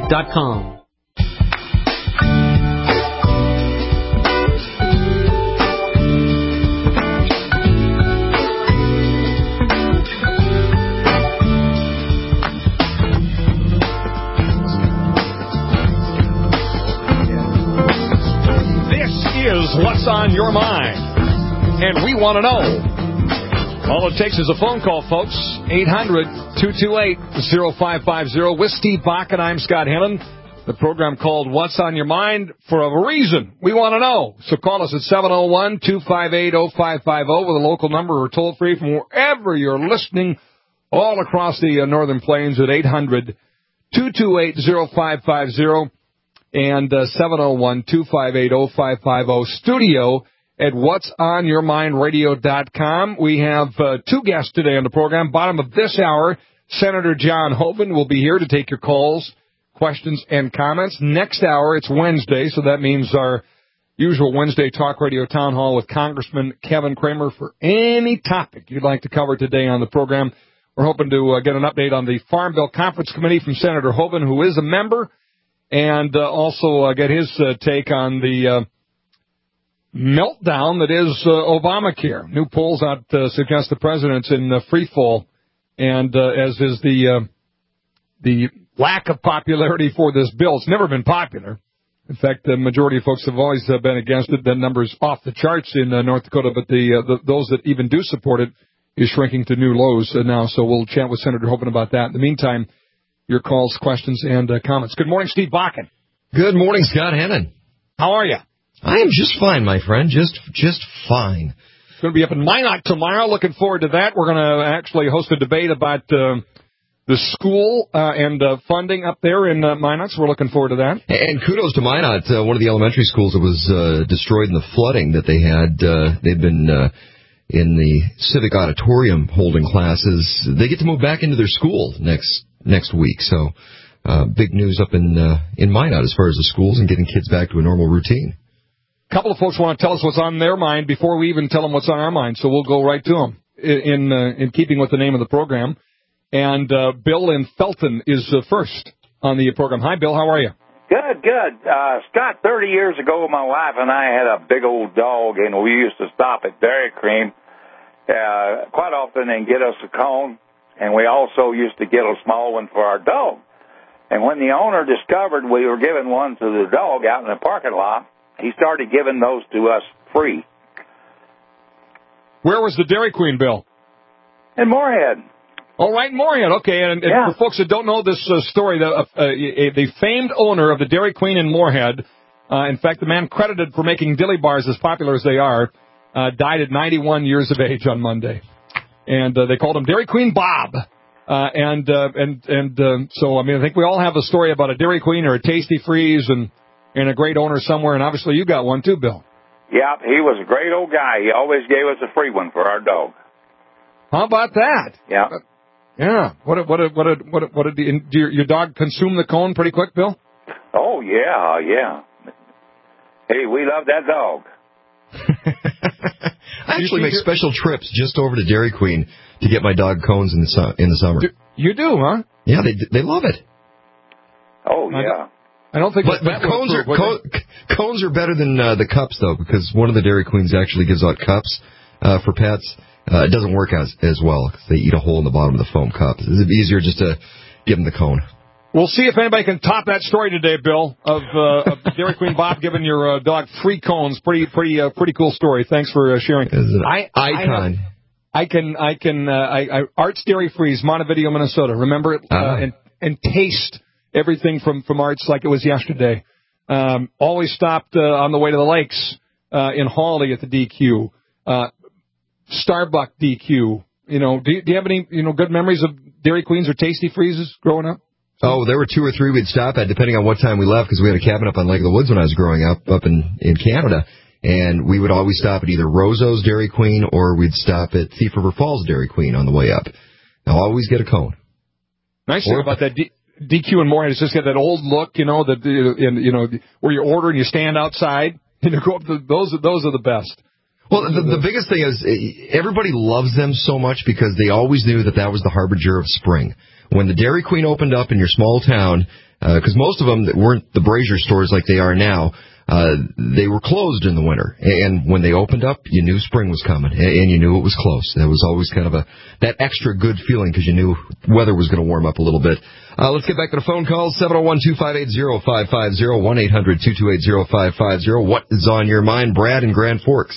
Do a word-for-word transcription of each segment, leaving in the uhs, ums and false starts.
dot com. What's on your mind? And we want to know. All it takes is a phone call, folks. eight hundred, two two eight, oh five five oh. With Steve Bach and I'm Scott Hennon. The program called What's on Your Mind for a reason. We want to know. So call us at seven oh one, two five eight, oh five five oh with a local number or toll free from wherever you're listening all across the uh, Northern Plains at eight hundred, two two eight, oh five five oh. And uh, seven oh one, two five eight, oh five five oh, studio at whats on your mind radio dot com. We have uh, two guests today on the program. Bottom of this hour, Senator John Hoeven will be here to take your calls, questions, and comments. Next hour, it's Wednesday, so that means our usual Wednesday talk radio town hall with Congressman Kevin Cramer for any topic you'd like to cover today on the program. We're hoping to uh, get an update on the Farm Bill Conference Committee from Senator Hoeven, who is a member, and uh, also uh, get his uh, take on the uh, meltdown that is uh, Obamacare. New polls out uh, suggest the president's in uh, free fall, and uh, as is the uh, the lack of popularity for this bill. It's never been popular. In fact, the majority of folks have always uh, been against it. The numbers off the charts in uh, North Dakota, but the, uh, the those that even do support it is shrinking to new lows uh, now. So we'll chat with Senator Hoeven about that. In the meantime, your calls, questions, and uh, comments. Good morning, Steve Bakken. Good morning, Scott Hennon. How are you? I am just fine, my friend. Just just fine. It's going to be up in Minot tomorrow. Looking forward to that. We're going to actually host a debate about uh, the school uh, and uh, funding up there in uh, Minot, so we're looking forward to that. And kudos to Minot, uh, one of the elementary schools that was uh, destroyed in the flooding that they had. Uh, they've been uh, in the civic auditorium holding classes. They get to move back into their school next next week, so uh, big news up in uh, in Minot as far as the schools and getting kids back to a normal routine. A couple of folks want to tell us what's on their mind before we even tell them what's on our mind, so we'll go right to them in in, uh, in keeping with the name of the program. And uh, Bill in Felton is uh, first on the program. Hi, Bill. How are you? Good, good. Uh, Scott, thirty years ago, my wife and I had a big old dog, and we used to stop at Dairy Cream uh, quite often and get us a cone. And we also used to get a small one for our dog. And when the owner discovered we were giving one to the dog out in the parking lot, he started giving those to us free. Where was the Dairy Queen, Bill? In Moorhead. Oh, right in Moorhead. Okay, and, and yeah. for folks that don't know this uh, story, the, uh, the famed owner of the Dairy Queen in Moorhead, uh, in fact, the man credited for making dilly bars as popular as they are, uh, died at ninety-one years of age on Monday. And uh, they called him Dairy Queen Bob. Uh, and uh, and and uh, so, I mean, I think we all have a story about a Dairy Queen or a Tasty Freeze and, and a great owner somewhere. And obviously you got one too, Bill. Yeah, he was a great old guy. He always gave us a free one for our dog. How about that? Yeah. Uh, yeah. What a, what a, what a, what a, what a, do your, your dog consume the cone pretty quick, Bill? Oh, yeah, yeah. Hey, we love that dog. I actually make special trips just over to Dairy Queen to get my dog cones in the su- in the summer. You do, huh? Yeah, they they love it. Oh, yeah. I don't, I don't think but, but cones are co- cones are better than uh, the cups, though, because one of the Dairy Queens actually gives out cups uh, for pets. Uh, it doesn't work as as well because they eat a hole in the bottom of the foam cup. It's easier just to give them the cone. We'll see if anybody can top that story today, Bill, of, uh, of Dairy Queen Bob giving your uh, dog free cones. Pretty, pretty, uh, pretty cool story. Thanks for uh, sharing. I, icon. I, I can, I can, uh, I, I, Arts Dairy Freeze, Montevideo, Minnesota. Remember it? Uh, uh, and, and taste everything from, from Arts like it was yesterday. Um, always stopped uh, on the way to the lakes uh, in Hawley at the D Q. Uh, Starbucks D Q. You know, do you, do you have any, you know, good memories of Dairy Queens or Tasty Freezes growing up? Oh, there were two or three we'd stop at, depending on what time we left, because we had a cabin up on Lake of the Woods when I was growing up, up in, in Canada. And we would always stop at either Rozo's Dairy Queen or we'd stop at Thief River Falls Dairy Queen on the way up. I'll always get a cone. Nice thing about that D- DQ and Moorhead is just got that old look, you know, that you know where you order and you stand outside and you go up to those. Those are the best. Well, the, the biggest thing is everybody loves them so much because they always knew that that was the harbinger of spring. When the Dairy Queen opened up in your small town, because uh, most of them that weren't the brazier stores like they are now, uh, they were closed in the winter. And when they opened up, you knew spring was coming, and you knew it was close. That was always kind of a that extra good feeling because you knew weather was going to warm up a little bit. Uh, let's get back to the phone calls, seven oh one, two five eight, oh five five oh, one eight hundred, two two eight, oh five five oh. What is on your mind, Brad in Grand Forks?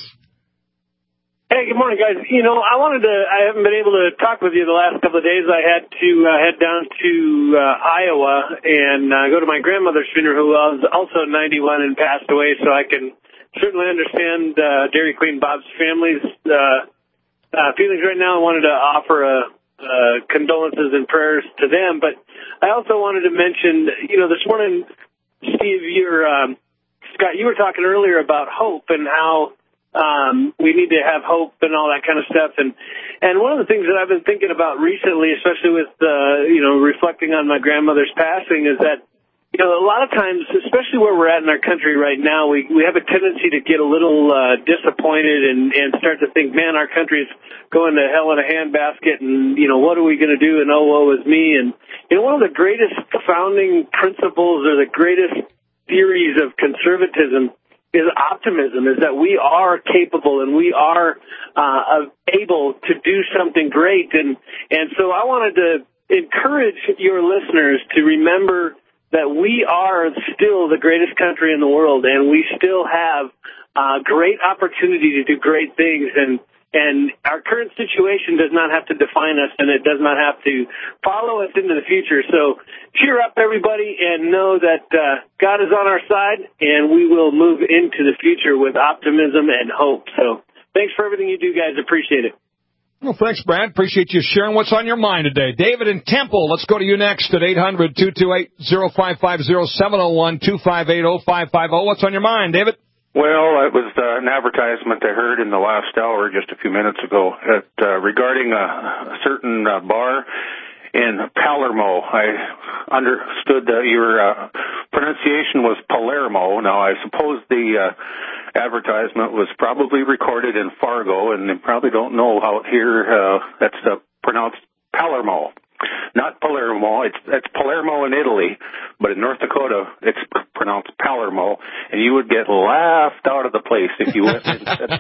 Hey, good morning, guys. You know, I wanted to, I haven't been able to talk with you the last couple of days. I had to uh, head down to uh, Iowa and uh, go to my grandmother's funeral, who was also ninety-one and passed away, so I can certainly understand uh, Dairy Queen Bob's family's uh, uh, feelings right now. I wanted to offer a, uh, condolences and prayers to them, but I also wanted to mention, you know, this morning, Steve, you're, um, Scott, you were talking earlier about hope and how Um, we need to have hope and all that kind of stuff. And, and one of the things that I've been thinking about recently, especially with, uh, you know, reflecting on my grandmother's passing, is that, you know, a lot of times, especially where we're at in our country right now, we, we have a tendency to get a little, uh, disappointed and, and start to think, man, our country's going to hell in a handbasket and, you know, what are we going to do? And oh, woe is me. And, you know, one of the greatest founding principles or the greatest theories of conservatism is optimism, is that we are capable and we are uh, able to do something great. And, and so I wanted to encourage your listeners to remember that we are still the greatest country in the world, and we still have uh, great opportunity to do great things. And And our current situation does not have to define us, and it does not have to follow us into the future. So cheer up, everybody, and know that uh, God is on our side, and we will move into the future with optimism and hope. So thanks for everything you do, guys. Appreciate it. Well, thanks, Brad. Appreciate you sharing what's on your mind today. David in Temple, let's go to you next at eight hundred, two two eight, oh five five oh, seven oh one, two five eight, oh five five oh. What's on your mind, David? Well, it was uh, an advertisement I heard in the last hour just a few minutes ago at, uh, regarding a, a certain uh, bar in Palermo. I understood that your uh, pronunciation was Palermo. Now, I suppose the uh, advertisement was probably recorded in Fargo, and they probably don't know how here uh, that's uh, pronounced Palermo. Not Palermo, it's, it's Palermo in Italy, but in North Dakota, it's pronounced Palermo, and you would get laughed out of the place if you went and said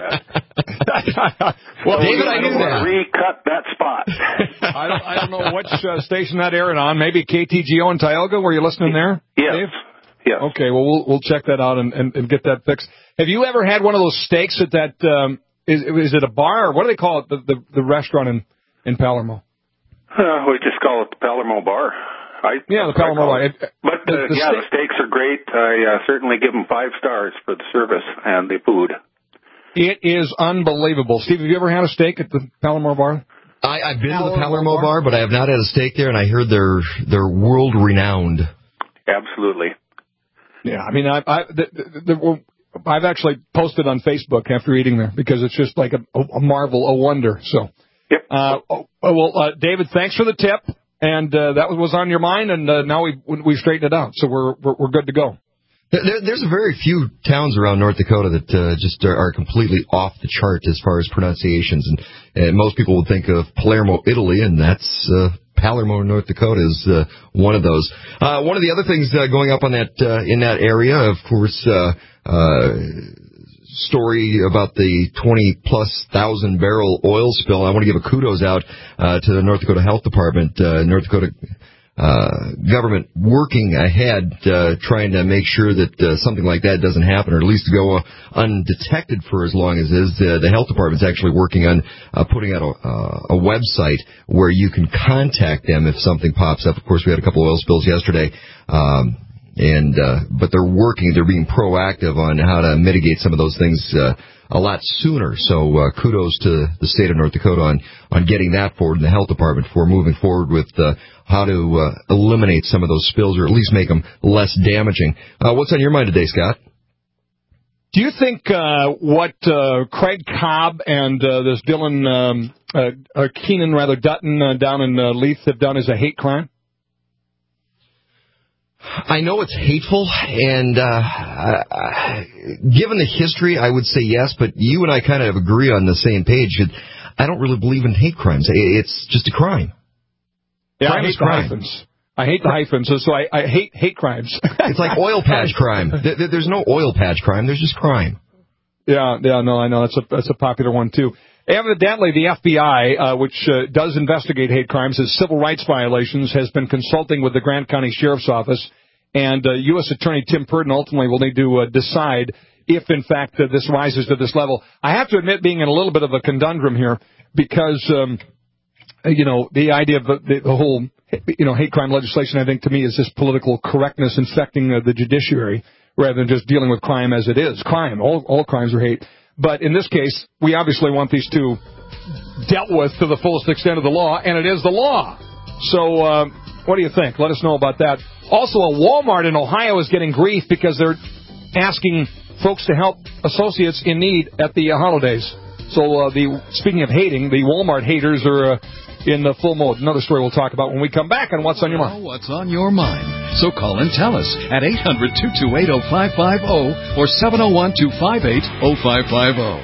that. Well, so David, I knew that. Recut that spot. I don't, I don't know which uh, station that aired on. Maybe K T G O in Tioga. Were you listening there? Yes. Dave? Yes. Okay, well, we'll we'll check that out and, and, and get that fixed. Have you ever had one of those steaks at that, um, is, is it a bar, or what do they call it, the, the, the restaurant in, in Palermo? Uh, we just call it the Palermo Bar. I, yeah, the Palermo Bar. It. But, uh, the, the yeah, steak- the steaks are great. I uh, certainly give them five stars for the service and the food. It is unbelievable. Steve, have you ever had a steak at the Palermo Bar? I, I've been Palermo to the Palermo bar? bar, but I have not had a steak there, and I heard they're, they're world-renowned. Absolutely. Yeah, I mean, I, I, the, the, the, I've actually posted on Facebook after eating there because it's just like a, a marvel, a wonder, so... Yep. Uh, oh, well, uh, David, thanks for the tip, and uh, that was on your mind, and uh, now we we straightened it out, so we're we're, we're good to go. There, there's a very few towns around North Dakota that uh, just are, are completely off the chart as far as pronunciations, and, and most people would think of Palermo, Italy, and that's uh, Palermo, North Dakota is uh, one of those. Uh, one of the other things uh, going up on that uh, in that area, of course. Uh, uh, story about the twenty plus thousand barrel oil spill. I want to give a kudos out uh, to the North Dakota Health Department, uh, North Dakota uh, government working ahead, uh, trying to make sure that uh, something like that doesn't happen, or at least go uh, undetected for as long as it is. Uh, the health department's actually working on uh, putting out a, uh, a website where you can contact them if something pops up. Of course, we had a couple of oil spills yesterday. Um, And, uh, but they're working, they're being proactive on how to mitigate some of those things, uh, a lot sooner. So, uh, kudos to the state of North Dakota on, on getting that forward, and the health department for moving forward with, uh, how to, uh, eliminate some of those spills, or at least make them less damaging. Uh, what's on your mind today, Scott? Do you think, uh, what, uh, Craig Cobb and, uh, this Dylan, um, uh, uh Keenan, rather, Dutton, uh, down in, uh, Leith have done is a hate crime? I know it's hateful, and uh, uh, given the history, I would say yes, but you and I kind of agree on the same page. I don't really believe in hate crimes. It's just a crime. Yeah, crime I is hate crime. hyphens. I hate the hyphens, so, so I, I hate hate crimes. It's like oil patch crime. There's no oil patch crime. There's just crime. Yeah, yeah, no, I know. That's a that's a popular one, too. Evidently, the F B I, uh, which uh, does investigate hate crimes as civil rights violations, has been consulting with the Grant County Sheriff's Office, and uh, U S Attorney Tim Purdon ultimately will need to uh, decide if, in fact, uh, this rises to this level. I have to admit being in a little bit of a conundrum here because, um, you know, the idea of the, the whole, you know, hate crime legislation, I think, to me, is this political correctness infecting uh, the judiciary rather than just dealing with crime as it is. Crime, all, all crimes are hate. But in this case, we obviously want these two dealt with to the fullest extent of the law, and it is the law. So uh, what do you think? Let us know about that. Also, a Walmart in Ohio is getting grief because they're asking folks to help associates in need at the uh, holidays. So uh, the speaking of hating, the Walmart haters are uh, in the full mode. Another story we'll talk about when we come back on What's on Your Mind. What's on your mind? So call and tell us at eight hundred, two two eight, oh five five oh or seven oh one, two five eight, oh five five oh.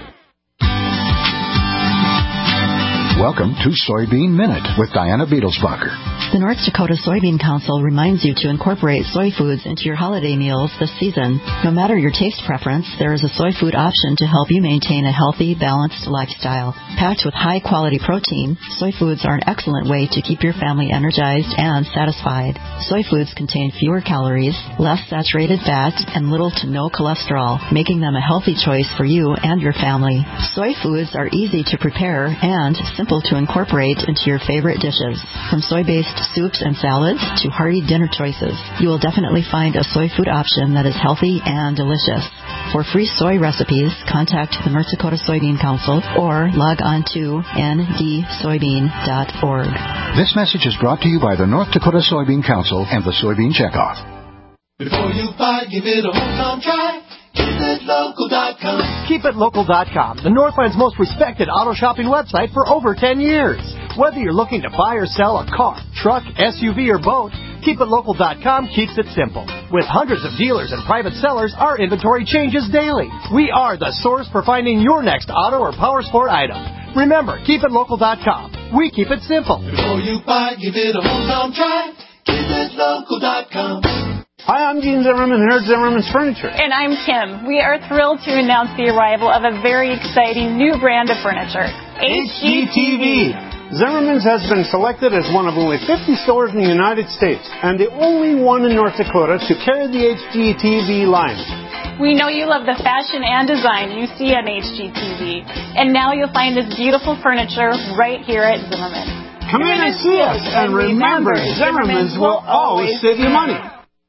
Welcome to Soybean Minute with Diana Beadlesbacher. The North Dakota Soybean Council reminds you to incorporate soy foods into your holiday meals this season. No matter your taste preference, there is a soy food option to help you maintain a healthy, balanced lifestyle. Packed with high-quality protein, soy foods are an excellent way to keep your family energized and satisfied. Soy foods contain fewer calories, less saturated fat, and little to no cholesterol, making them a healthy choice for you and your family. Soy foods are easy to prepare and simple to incorporate into your favorite dishes. From soy-based soups and salads to hearty dinner choices, you will definitely find a soy food option that is healthy and delicious. For free soy recipes, contact the North Dakota Soybean Council or log on to n d soybean dot org. This message is brought to you by the North Dakota Soybean Council and the Soybean Checkoff. Before you buy, give it a hometown try. keep it local dot com. keep it local dot com, the Northland's most respected auto shopping website for over ten years. Whether you're looking to buy or sell a car, truck, S U V, or boat, keep it local dot com keeps it simple. With hundreds of dealers and private sellers, our inventory changes daily. We are the source for finding your next auto or power sport item. Remember, keep it local dot com. We keep it simple. Before you buy, give it a hometown try. keep it local dot com. Hi, I'm Gene Zimmerman here at Zimmerman's Furniture. And I'm Kim. We are thrilled to announce the arrival of a very exciting new brand of furniture, H G T V. Zimmerman's has been selected as one of only fifty stores in the United States and the only one in North Dakota to carry the H G T V line. We know you love the fashion and design you see on H G T V, and now you'll find this beautiful furniture right here at Zimmerman's. Come in and see us, and remember, Zimmerman's will always save you money.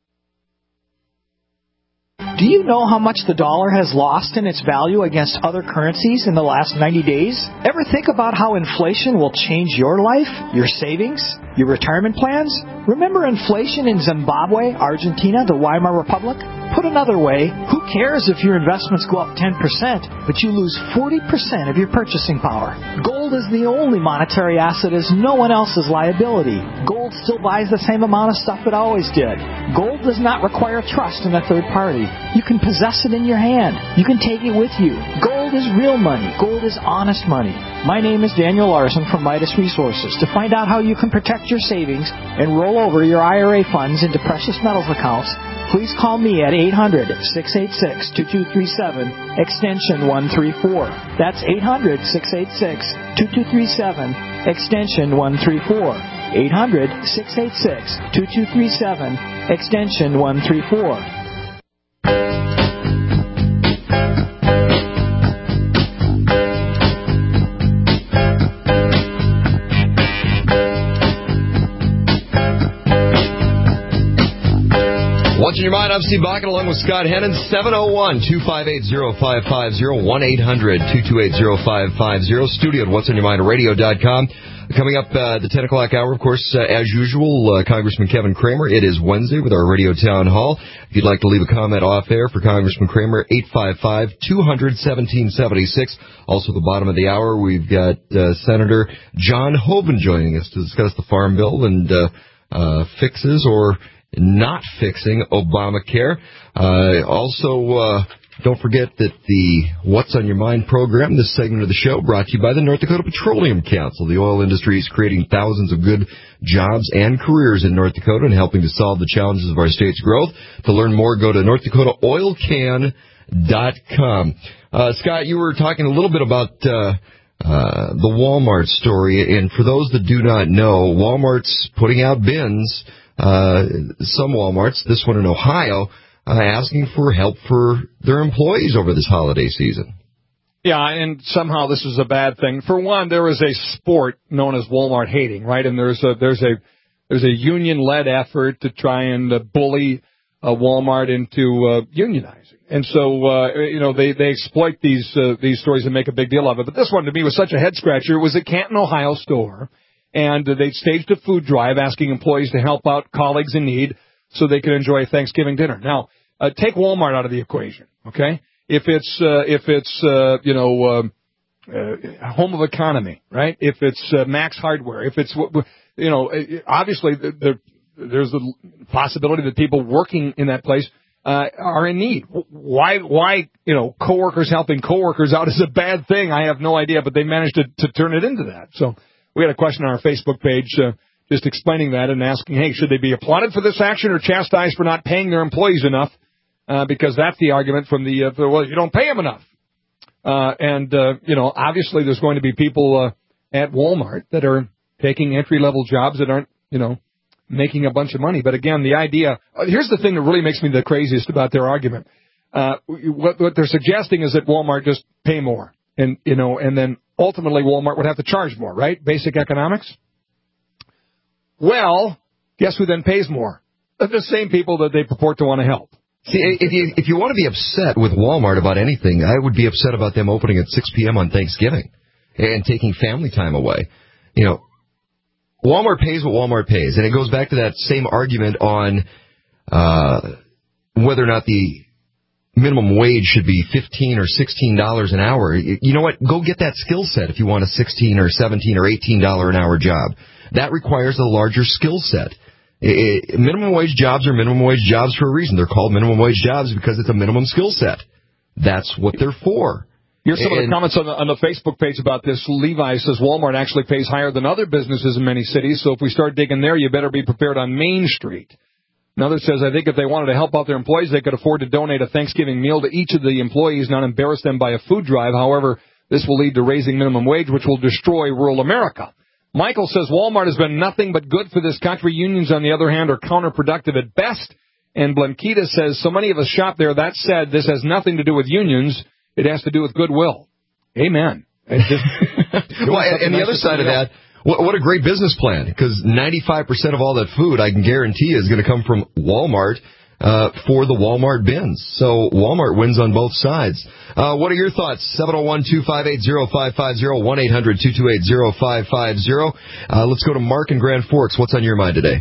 Do you know how much the dollar has lost in its value against other currencies in the last ninety days? Ever think about how inflation will change your life, your savings, your retirement plans? Remember inflation in Zimbabwe, Argentina, the Weimar Republic? Put another way, who cares if your investments go up ten percent, but you lose forty percent of your purchasing power? Gold is the only monetary asset as no one else's liability. Gold still buys the same amount of stuff it always did. Gold does not require trust in a third party. You can possess it in your hand. You can take it with you. Gold is real money. Gold is honest money. My name is Daniel Larson from Midas Resources. To find out how you can protect your savings and roll over your I R A funds into precious metals accounts, please call me at eight hundred, six eight six, two two three seven, extension one three four. That's eight hundred, six eight six, two two three seven, extension one three four. eight hundred, six eight six, two two three seven, extension one three four. What's in your mind? I'm Steve Bakken along with Scott Hennon. seven oh one, two five eight, oh five five oh, one eight hundred, two two eight, oh five five oh. Studio at what's on your mind radio dot com. Coming up uh, the ten o'clock hour, of course, uh, as usual, uh, Congressman Kevin Cramer. It is Wednesday with our radio town hall. If you'd like to leave a comment off air for Congressman Cramer, eight five five, two hundred, seventeen seventy-six. Also at the bottom of the hour, we've got uh, Senator John Hoeven joining us to discuss the Farm Bill and uh, uh, fixes or not fixing Obamacare. Uh, also, uh, Don't forget that the What's on Your Mind program, this segment of the show, brought to you by the North Dakota Petroleum Council. The oil industry is creating thousands of good jobs and careers in North Dakota and helping to solve the challenges of our state's growth. To learn more, go to north dakota oil can dot com. Uh, Scott, you were talking a little bit about uh, uh, the Walmart story, and for those that do not know, Walmart's putting out bins, uh, some Walmarts, this one in Ohio, Uh, asking for help for their employees over this holiday season. Yeah, and somehow this is a bad thing. For one, there is a sport known as Walmart hating, right? And there's a there's a there's a union-led effort to try and uh, bully uh, Walmart into uh, unionizing. And so, uh, you know, they they exploit these uh, these stories and make a big deal of it. But this one to me was such a head scratcher. It was a Canton, Ohio store, and uh, they staged a food drive asking employees to help out colleagues in need so they could enjoy Thanksgiving dinner. Now, Uh, take Walmart out of the equation, okay? If it's, uh, if it's, uh, you know, uh, uh, Home of Economy, right? If it's uh, Max Hardware, if it's, you know, obviously the, the, there's the possibility that people working in that place uh, are in need. Why, why, you know, coworkers helping coworkers out is a bad thing. I have no idea, but they managed to, to turn it into that. So we had a question on our Facebook page, uh, just explaining that and asking, hey, should they be applauded for this action or chastised for not paying their employees enough? Uh, because that's the argument from the, uh, well, you don't pay them enough. Uh, and, uh, you know, obviously there's going to be people uh, at Walmart that are taking entry-level jobs that aren't, you know, making a bunch of money. But, again, the idea, uh, here's the thing that really makes me the craziest about their argument. Uh, what, what they're suggesting is that Walmart just pay more. And, you know, and then ultimately Walmart would have to charge more, right? Basic economics. Well, guess who then pays more? The same people that they purport to want to help. See, if you if you want to be upset with Walmart about anything, I would be upset about them opening at six p.m. on Thanksgiving and taking family time away. You know, Walmart pays what Walmart pays, and it goes back to that same argument on uh, whether or not the minimum wage should be fifteen or sixteen dollars an hour. You know what? Go get that skill set if you want a sixteen or seventeen or eighteen dollars an hour job. That requires a larger skill set. It, minimum wage jobs are minimum wage jobs for a reason. They're called minimum wage jobs because it's a minimum skill set. That's what they're for. Here's some and, of the comments on the, on the Facebook page about this. Levi says Walmart actually pays higher than other businesses in many cities, so if we start digging there, you better be prepared on Main Street. Another says, I think if they wanted to help out their employees, they could afford to donate a Thanksgiving meal to each of the employees, not embarrass them by a food drive. However, this will lead to raising minimum wage, which will destroy rural America. Michael says Walmart has been nothing but good for this country. Unions, on the other hand, are counterproductive at best. And Blanquita says, so many of us shop there. That said, this has nothing to do with unions. It has to do with goodwill. Amen. Just well, and, and the other side of that, what, what a great business plan, because ninety-five percent of all that food, I can guarantee, is going to come from Walmart uh, for the Walmart bins. So Walmart wins on both sides. Uh, what are your thoughts? seven oh one, two five eight, oh five five oh, one eight hundred, two two eight, oh five five oh. Uh, let's go to Mark in Grand Forks. What's on your mind today?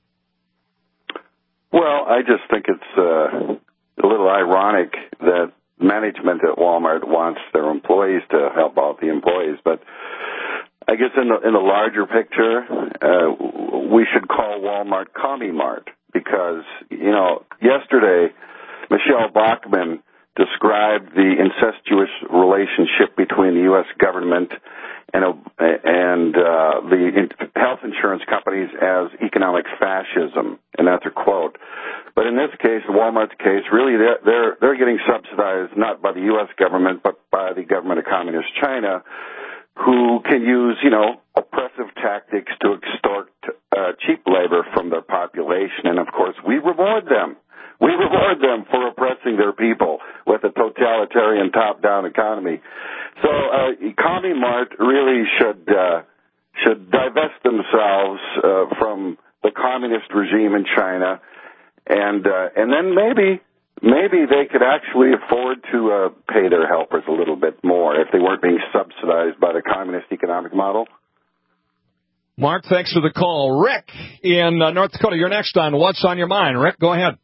Well, I just think it's uh, a little ironic that management at Walmart wants their employees to help out the employees, but I guess in the, in the larger picture, uh, we should call Walmart Commie Mart. Because, you know, yesterday, Michelle Bachmann described the incestuous relationship between the U S government and, and uh, the health insurance companies as economic fascism, and that's a quote. But in this case, Walmart's case, really they're, they're, they're getting subsidized not by the U S government, but by the government of Communist China, who can use, you know, oppressive tactics to extort uh, cheap labor from their population. And, of course, we reward them. We reward them for oppressing their people with a totalitarian top-down economy. So uh, Commie Mart really should uh, should divest themselves uh, from the communist regime in China, and uh, and then maybe... Maybe they could actually afford to uh, pay their helpers a little bit more if they weren't being subsidized by the communist economic model. Mark, thanks for the call. Rick in uh, North Dakota, you're next on What's on Your Mind. Rick, go ahead.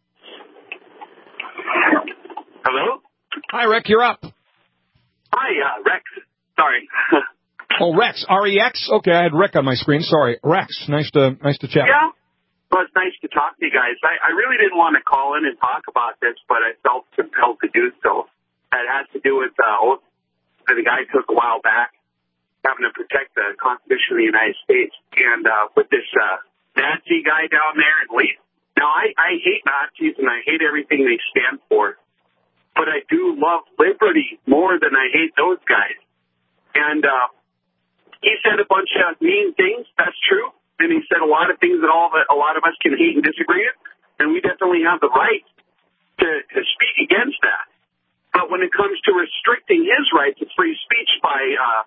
Hello? Hi, Rick, you're up. Hi, uh, Rex. Sorry. Oh, Rex, R E X? Okay, I had Rick on my screen. Sorry. Rex, nice to nice to chat. Yeah. Well, it's nice to talk to you guys. I, I really didn't want to call in and talk about this, but I felt compelled to do so. that has to do with uh, oath that the guy took a while back, having to protect the Constitution of the United States. And uh, with this uh, Nazi guy down there in Leith, now I, I hate Nazis and I hate everything they stand for, but I do love liberty more than I hate those guys. And uh, he said a bunch of mean things, that's true, and he said a lot of things that all that a lot of us can hate and disagree with, and we definitely have the right to, to speak against that. But when it comes to restricting his rights of free speech by uh,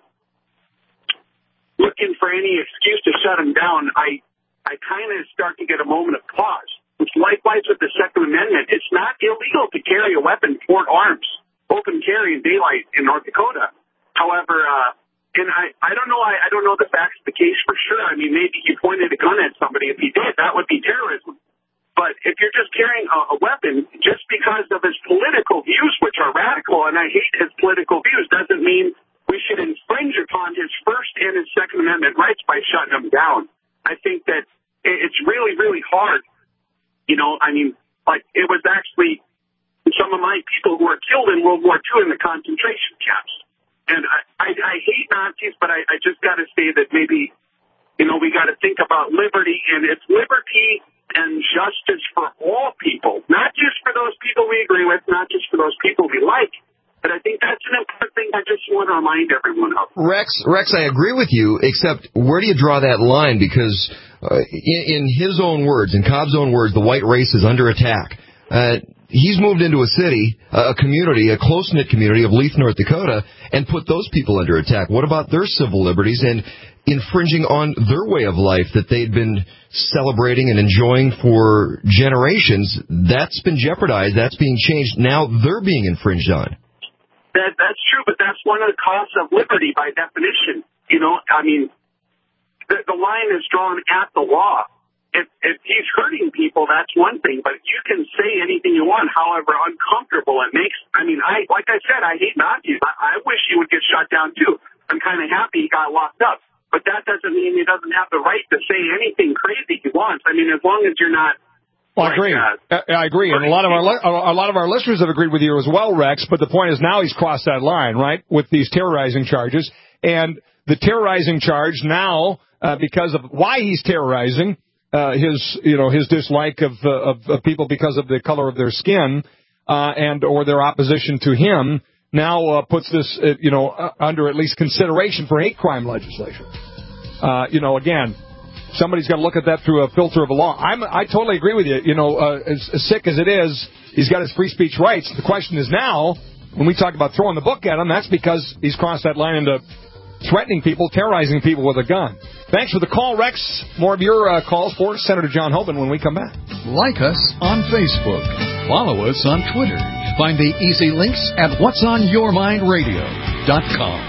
looking for any excuse to shut him down, I I kind of start to get a moment of pause. It's likewise with the Second Amendment. It's not illegal to carry a weapon, port arms, open carry in daylight in North Dakota. However, uh, and I, I don't know I, I don't know the facts of the case for sure. I mean, maybe he pointed a gun at somebody. If he did, that would be terrorism. But if you're just carrying a, a weapon just because of his political views, which are radical, and I hate his political views, doesn't mean we should infringe upon his First and his Second Amendment rights by shutting him down. I think that it's really, really hard. You know, I mean, like, it was actually some of my people who were killed in World War Two in the concentration camps. And I, I, I hate Nazis, but I, I just got to say that maybe, you know, we got to think about liberty, and it's liberty and justice for all people, not just for those people we agree with, not just for those people we like. But I think that's an important thing I just want to remind everyone of. Rex, Rex, I agree with you, except where do you draw that line? Because uh, in, in his own words, in Cobb's own words, the white race is under attack. Uh, he's moved into a city, a community, a close-knit community of Leith, North Dakota, and put those people under attack. What about their civil liberties and infringing on their way of life that they'd been celebrating and enjoying for generations? That's been jeopardized. That's being changed. Now they're being infringed on. That, that's true, but that's one of the costs of liberty by definition. You know, I mean, the, the line is drawn at the law. If, if he's hurting people, that's one thing, but you can say anything you want, however uncomfortable it makes. I mean, I like I said, I hate Nazis. I, I wish he would get shut down, too. I'm kind of happy he got locked up. But that doesn't mean he doesn't have the right to say anything crazy he wants. I mean, as long as you're not... Well, I agree. Uh, I agree, and a lot of our li- a lot of our listeners have agreed with you as well, Rex. But the point is, now he's crossed that line, right, with these terrorizing charges, and the terrorizing charge now, uh, because of why he's terrorizing, uh, his you know his dislike of, uh, of of people because of the color of their skin, uh, and or their opposition to him, now uh, puts this uh, you know uh, under at least consideration for hate crime legislation. Uh, you know, again. Somebody's got to look at that through a filter of a law. I'm, I totally agree with you. You know, uh, as, as sick as it is, he's got his free speech rights. The question is now, when we talk about throwing the book at him, that's because he's crossed that line into threatening people, terrorizing people with a gun. Thanks for the call, Rex. More of your uh, calls for Senator John Hoeven when we come back. Like us on Facebook. Follow us on Twitter. Find the easy links at whats on your mind radio dot com.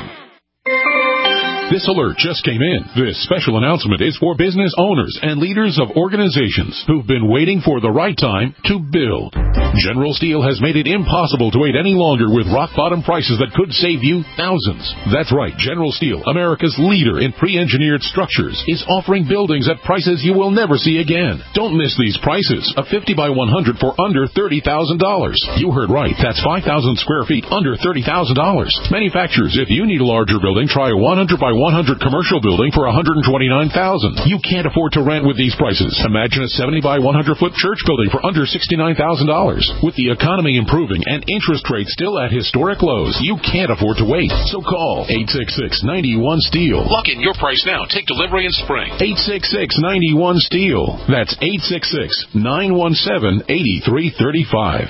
This alert just came in. This special announcement is for business owners and leaders of organizations who've been waiting for the right time to build. General Steel has made it impossible to wait any longer with rock-bottom prices that could save you thousands. That's right. General Steel, America's leader in pre-engineered structures, is offering buildings at prices you will never see again. Don't miss these prices. A fifty by one hundred for under thirty thousand dollars. You heard right. That's five thousand square feet under thirty thousand dollars. Manufacturers, if you need a larger building, try a one hundred by one hundred commercial building for one hundred twenty-nine thousand dollars. You can't afford to rent with these prices. Imagine a seventy by one hundred foot church building for under sixty-nine thousand dollars. With the economy improving and interest rates still at historic lows, you can't afford to wait. So call eight six six, nine one, STEEL. Lock in your price now. Take delivery in spring. eight six six, nine one, STEEL. That's eight six six, nine one seven, eight three three five.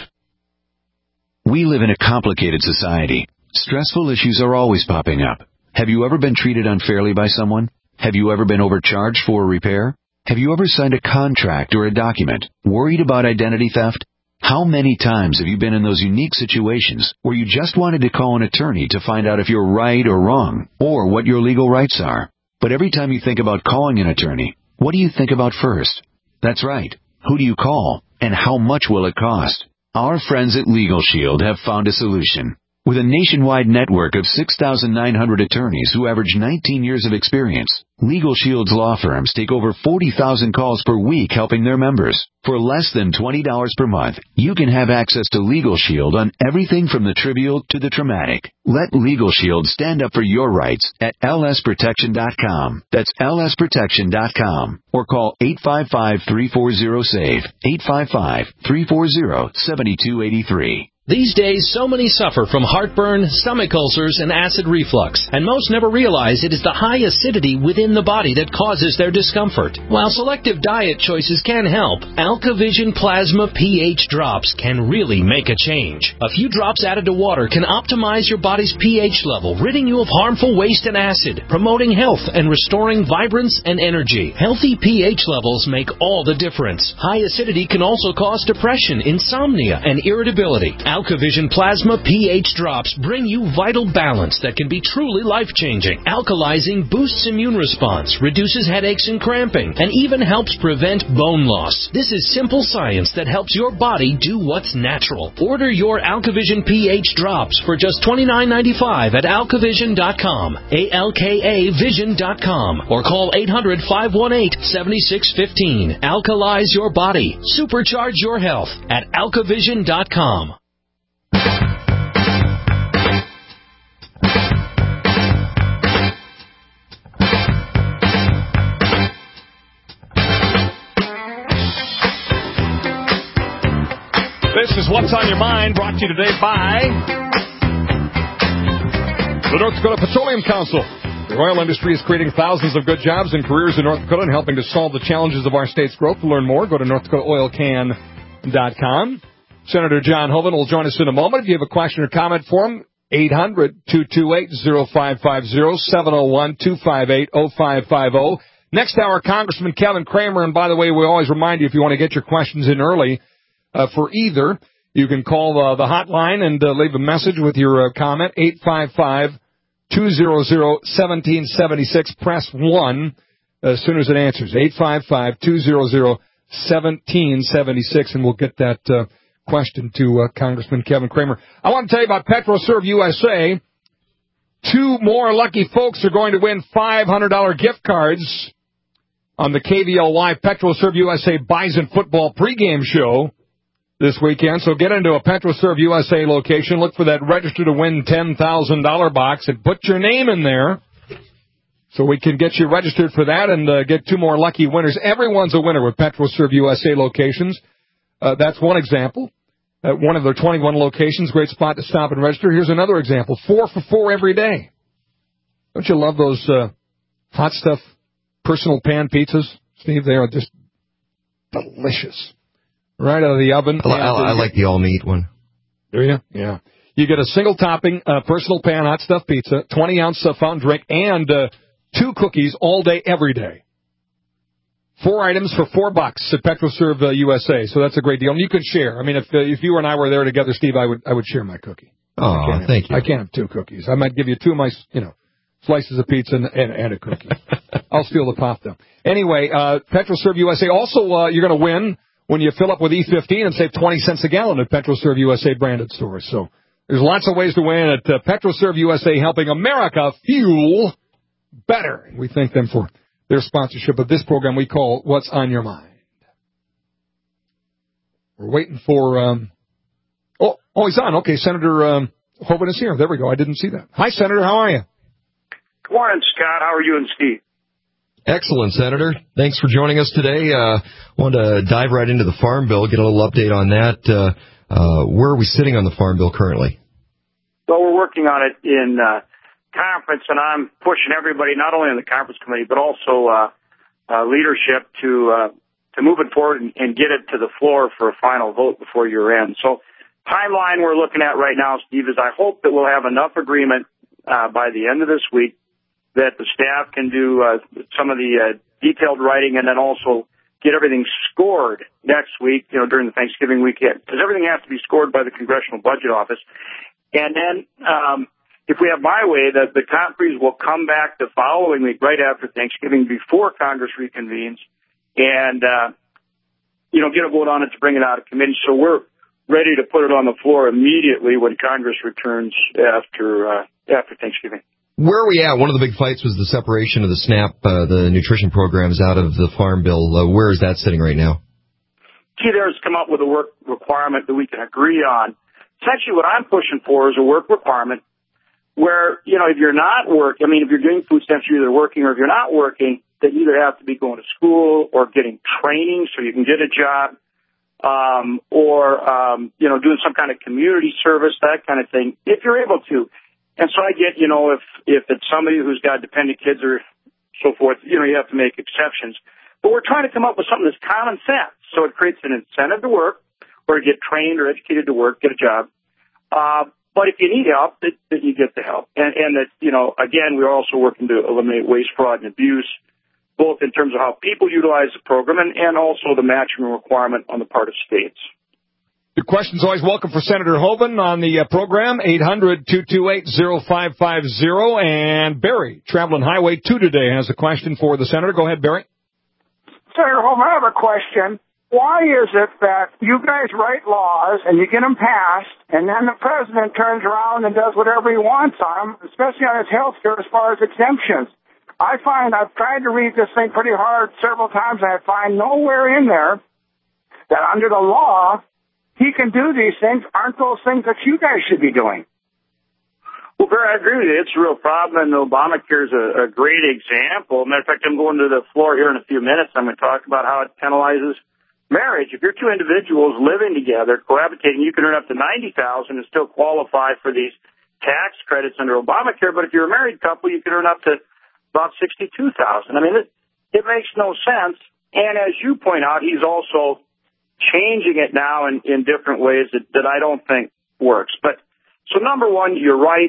We live in a complicated society. Stressful issues are always popping up. Have you ever been treated unfairly by someone? Have you ever been overcharged for a repair? Have you ever signed a contract or a document worried about identity theft? How many times have you been in those unique situations where you just wanted to call an attorney to find out if you're right or wrong, or what your legal rights are? But every time you think about calling an attorney, what do you think about first? That's right. Who do you call, and how much will it cost? Our friends at Legal Shield have found a solution. With a nationwide network of six thousand nine hundred attorneys who average nineteen years of experience, Legal Shield's law firms take over forty thousand calls per week helping their members. For less than twenty dollars per month, you can have access to Legal Shield on everything from the trivial to the traumatic. Let Legal Shield stand up for your rights at L S protection dot com. That's L S protection dot com. Or call eight five five, three four zero, SAVE, eight five five, three four zero, seven two eight three. These days, so many suffer from heartburn, stomach ulcers, and acid reflux, and most never realize it is the high acidity within the body that causes their discomfort. While selective diet choices can help, AlkaVision Plasma pH drops can really make a change. A few drops added to water can optimize your body's pH level, ridding you of harmful waste and acid, promoting health and restoring vibrance and energy. Healthy pH levels make all the difference. High acidity can also cause depression, insomnia, and irritability. AlkaVision Plasma pH drops bring you vital balance that can be truly life-changing. Alkalizing boosts immune response, reduces headaches and cramping, and even helps prevent bone loss. This is simple science that helps your body do what's natural. Order your AlkaVision pH drops for just twenty-nine ninety-five at alkavision dot com, A L K A vision dot com, or call eight hundred, five one eight, seven six one five. Alkalize your body. Supercharge your health at alkavision dot com. This is What's on Your Mind, brought to you today by the North Dakota Petroleum Council. The oil industry is creating thousands of good jobs and careers in North Dakota and helping to solve the challenges of our state's growth. To learn more, go to north dakota oil can dot com. Senator John Hoeven will join us in a moment. If you have a question or comment for him, eight hundred, two two eight, oh five five oh, seven oh one, two five eight, oh five five oh. Next hour, Congressman Kevin Cramer. And by the way, we always remind you, if you want to get your questions in early, Uh, for either, you can call uh, the hotline and uh, leave a message with your uh, comment, eight five five, two hundred, one seven seven six. Press one as soon as it answers, eight five five, two hundred, one seven seven six, and we'll get that uh, question to uh, Congressman Kevin Cramer. I want to tell you about PetroServe U S A. Two more lucky folks are going to win five hundred dollars gift cards on the K V L Y PetroServe U S A Bison Football pregame show this weekend. So get into a PetroServe U S A location, look for that register to win ten thousand dollars box, and put your name in there so we can get you registered for that and uh, get two more lucky winners. Everyone's a winner with PetroServe U S A locations. Uh, that's one example. At one of their twenty-one locations, great spot to stop and register. Here's another example. Four for four every day. Don't you love those uh, hot stuff personal pan pizzas, Steve? They are just delicious. Right out of the oven. I, I, I like the all-meat one. Do you? Yeah. You get a single topping, uh, personal pan hot stuff pizza, twenty ounce uh, fountain drink, and uh, two cookies all day, every day. Four items for four bucks at PetroServe uh, U S A. So that's a great deal. And you can share. I mean, if uh, if you and I were there together, Steve, I would I would share my cookie. Oh, thank you. I can't have two cookies. I might give you two of my, you know, slices of pizza and, and, and a cookie. I'll steal the pop, though. Anyway, uh, PetroServe U S A. Also, uh, you're going to win when you fill up with E fifteen and save twenty cents a gallon at PetroServe U S A branded stores. So there's lots of ways to win at uh, PetroServe U S A, helping America fuel better. We thank them for their sponsorship of this program we call What's on Your Mind. We're waiting for, um, oh, oh, he's on. Okay, Senator um, Hoeven is here. There we go. I didn't see that. Hi, Senator. How are you? Good morning, Scott. How are you and Steve? Excellent, Senator. Thanks for joining us today. I uh, want to dive right into the Farm Bill, get a little update on that. Uh, uh, where are we sitting on the Farm Bill currently? Well, we're working on it in uh, conference, and I'm pushing everybody, not only in the conference committee, but also uh, uh, leadership to uh, to move it forward and, and get it to the floor for a final vote before year end. So timeline we're looking at right now, Steve, is I hope that we'll have enough agreement uh, by the end of this week that the staff can do uh, some of the uh, detailed writing and then also get everything scored next week, you know, during the Thanksgiving weekend, because everything has to be scored by the Congressional Budget Office. And then um, if we have my way, that the conferees will come back the following week, right after Thanksgiving, before Congress reconvenes, and, uh, you know, get a vote on it to bring it out of committee. So we're ready to put it on the floor immediately when Congress returns after uh, after Thanksgiving. Where are we at? One of the big fights was the separation of the SNAP, uh, the nutrition programs, out of the Farm Bill. Uh, where is that sitting right now? Key there is come up with a work requirement that we can agree on. Essentially, what I'm pushing for is a work requirement where, you know, if you're not working, I mean, if you're doing food stamps, you're either working or if you're not working, then you either have to be going to school or getting training so you can get a job, um, or, um, you know, doing some kind of community service, that kind of thing, if you're able to. And so I get, you know, if, if it's somebody who's got dependent kids or so forth, you know, you have to make exceptions. But we're trying to come up with something that's common sense. So it creates an incentive to work or to get trained or educated to work, get a job. Uh, but if you need help, that, that you get the help. And, and that, you know, again, we're also working to eliminate waste, fraud, and abuse, both in terms of how people utilize the program and, and also the matching requirement on the part of states. Your question's always welcome for Senator Hoeven on the uh, program, eight hundred, two two eight, oh five five oh. And Barry, traveling Highway two today, has a question for the Senator. Go ahead, Barry. Senator Hoeven, I have a question. Why is it that you guys write laws and you get them passed, and then the president turns around and does whatever he wants on them, especially on his health care as far as exemptions? I find I've tried to read this thing pretty hard several times, and I find nowhere in there that under the law he can do these things. Aren't those things that you guys should be doing? Well, Barry, I agree with you. It's a real problem, and Obamacare is a, a great example. Matter of fact, I'm going to the floor here in a few minutes. I'm going to talk about how it penalizes marriage. If you're two individuals living together, cohabitating, you can earn up to ninety thousand dollars and still qualify for these tax credits under Obamacare. But if you're a married couple, you can earn up to about sixty-two thousand dollars. I mean, it, it makes no sense. And as you point out, he's also changing it now in, in different ways that, that I don't think works. But so number one, you're right.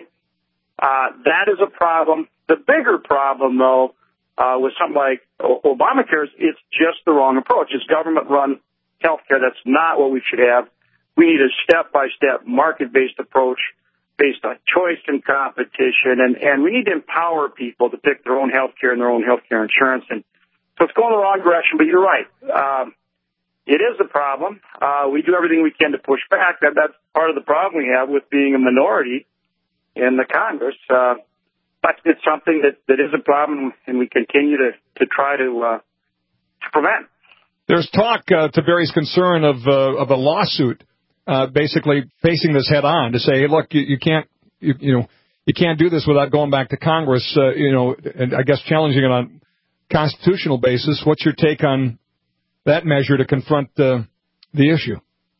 Uh, that is a problem. The bigger problem, though, uh, with something like Obamacare, is it's just the wrong approach. It's government-run health care. That's not what we should have. We need a step-by-step market-based approach based on choice and competition, and, and we need to empower people to pick their own health care and their own health care insurance. And so it's going the wrong direction, but you're right. Um, It is a problem. Uh, we do everything we can to push back. That That's part of the problem we have with being a minority in the Congress. Uh, but it's something that, that is a problem, and we continue to, to try to, uh, to prevent. There's talk, uh, to Barry's concern, of uh, of a lawsuit, uh, basically facing this head on to say, hey, look, you, you can't, you, you know, you can't do this without going back to Congress. Uh, you know, and I guess challenging it on constitutional basis. What's your take on that measure to confront uh, the issue?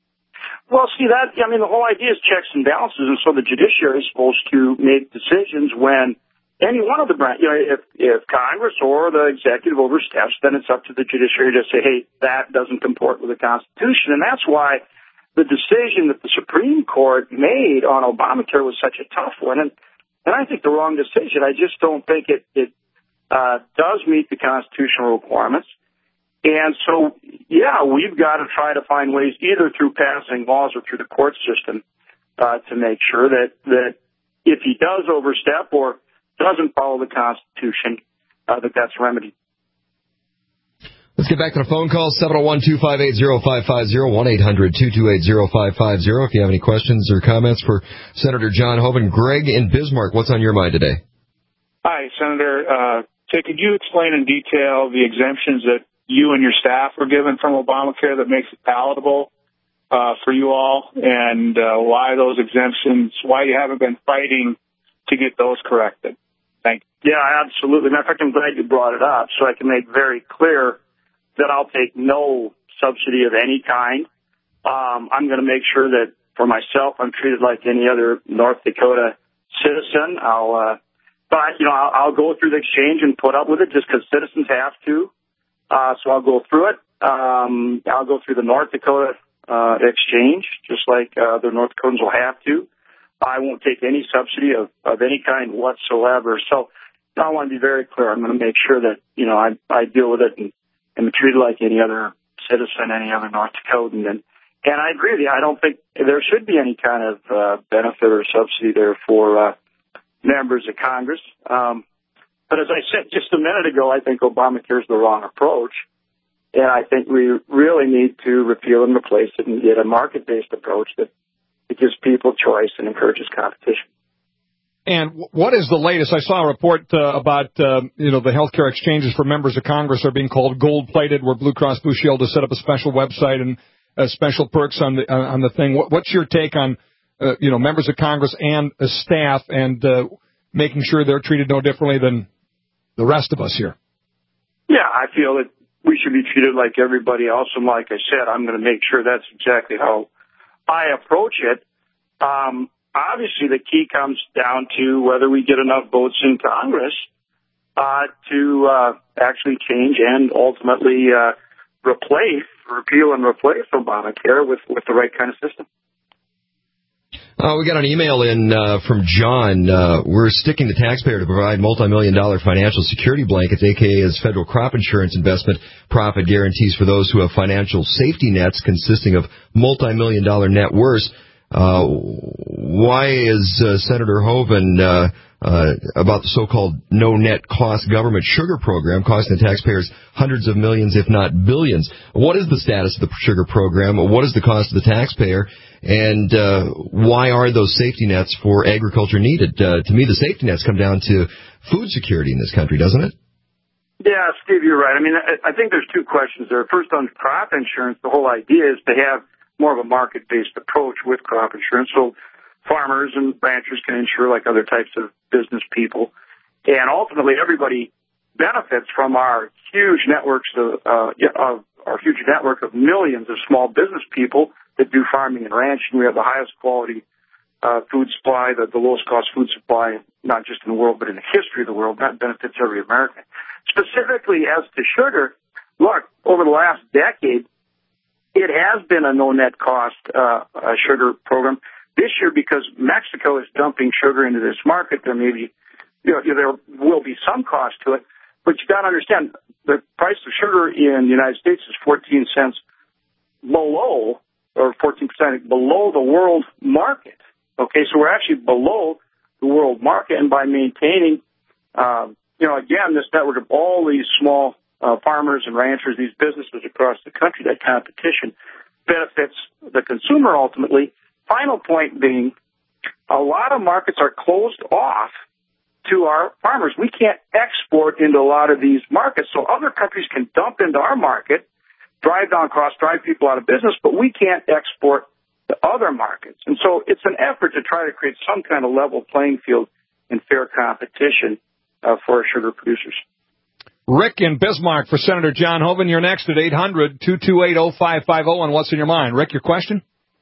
Well, see, that, I mean, the whole idea is checks and balances, and so the judiciary is supposed to make decisions when any one of the branch, you know, if, if Congress or the executive oversteps, then it's up to the judiciary to say, hey, that doesn't comport with the Constitution. And that's why the decision that the Supreme Court made on Obamacare was such a tough one. And, and I think the wrong decision. I just don't think it, it uh, does meet the constitutional requirements. And so, yeah, we've got to try to find ways, either through passing laws or through the court system, uh, to make sure that, that if he does overstep or doesn't follow the Constitution, uh, that that's remedied. Let's get back to the phone call, seven oh one, two five eight, oh five five oh, one eight hundred, two two eight, oh five five oh. If you have any questions or comments for Senator John Hoeven. Greg in Bismarck, what's on your mind today? Hi, Senator. Uh, so could you explain in detail the exemptions that you and your staff were given from Obamacare that makes it palatable uh, for you all, and uh, why those exemptions, why you haven't been fighting to get those corrected? Thank you. Yeah, absolutely. Matter of fact, I'm glad you brought it up so I can make very clear that I'll take no subsidy of any kind. Um, I'm going to make sure that for myself, I'm treated like any other North Dakota citizen. I'll, uh, but, you know, I'll, I'll go through the exchange and put up with it just because citizens have to. Uh, so I'll go through it. Um, I'll go through the North Dakota uh, exchange, just like uh, the North Dakotans will have to. I won't take any subsidy of, of any kind whatsoever. So I want to be very clear. I'm going to make sure that, you know, I, I deal with it and, and treated like any other citizen, any other North Dakotan. And, and I agree with you. I don't think there should be any kind of uh, benefit or subsidy there for uh, members of Congress. Um But as I said just a minute ago, I think Obamacare is the wrong approach. And I think we really need to repeal and replace it and get a market-based approach that, that gives people choice and encourages competition. And what is the latest? I saw a report uh, about, uh, you know, the healthcare exchanges for members of Congress are being called gold-plated, where Blue Cross Blue Shield has set up a special website and uh, special perks on the uh, on the thing. What, what's your take on, uh, you know, members of Congress and uh, staff and uh, making sure they're treated no differently than the rest of us here? Yeah, I feel that we should be treated like everybody else. And like I said, I'm going to make sure that's exactly how I approach it. Um, obviously, the key comes down to whether we get enough votes in Congress uh, to uh, actually change and ultimately uh, replace, repeal and replace Obamacare with, with the right kind of system. Uh, we got an email in uh, from John. Uh, we're sticking the taxpayer to provide multi-million dollar financial security blankets, a k a as federal crop insurance investment profit guarantees for those who have financial safety nets consisting of multi-million dollar net worths. Uh, why is uh, Senator Hoeven uh, uh, about the so-called no-net cost government sugar program costing the taxpayers hundreds of millions, if not billions? What is the status of the sugar program? What is the cost of the taxpayer? And uh, why are those safety nets for agriculture needed? Uh, to me, the safety nets come down to food security in this country, doesn't it? Yeah, Steve, you're right. I mean, I, I think there's two questions there. First, on crop insurance, the whole idea is to have more of a market-based approach with crop insurance, so farmers and ranchers can insure like other types of business people. And ultimately, everybody benefits from our huge networks of, uh, of our huge network of millions of small business people that do farming and ranching. We have the highest quality uh, food supply, the, the lowest cost food supply, not just in the world, but in the history of the world. That benefits every American. Specifically as to sugar, look, over the last decade, it has been a no-net cost uh, uh, sugar program. This year, because Mexico is dumping sugar into this market, there may be, you know, there will be some cost to it. But you got to understand, the price of sugar in the United States is fourteen cents below, or fourteen percent below the world market. Okay, so we're actually below the world market, and by maintaining, um, you know, again, this network of all these small uh, farmers and ranchers, these businesses across the country, that competition benefits the consumer ultimately. Final point being, a lot of markets are closed off to our farmers. We can't export into a lot of these markets, so other countries can dump into our market, drive down costs, drive people out of business, but we can't export to other markets. And so it's an effort to try to create some kind of level playing field and fair competition uh, for our sugar producers. Rick in Bismarck for Senator John Hoeven. You're next at eight hundred, two two eight, oh five five oh on What's in Your Mind. Rick, your question?